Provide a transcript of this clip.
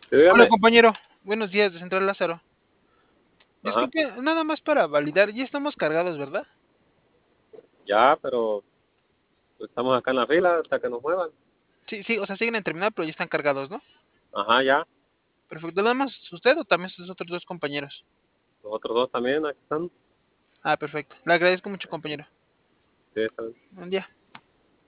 Sí, Hola dígame. compañero, buenos días de Central Lázaro. Ajá, Disculpe, nada más para validar, ya estamos cargados, ¿verdad? ya, pero estamos acá en la fila hasta que nos muevan. Sí, sí, o sea, siguen en terminal, pero ya están cargados, ¿no? Ajá, ya. Perfecto, nada más usted o también sus otros dos compañeros. Los otros dos también aquí están. Ah, perfecto. Le agradezco mucho, compañero. Sí, están. Buen día.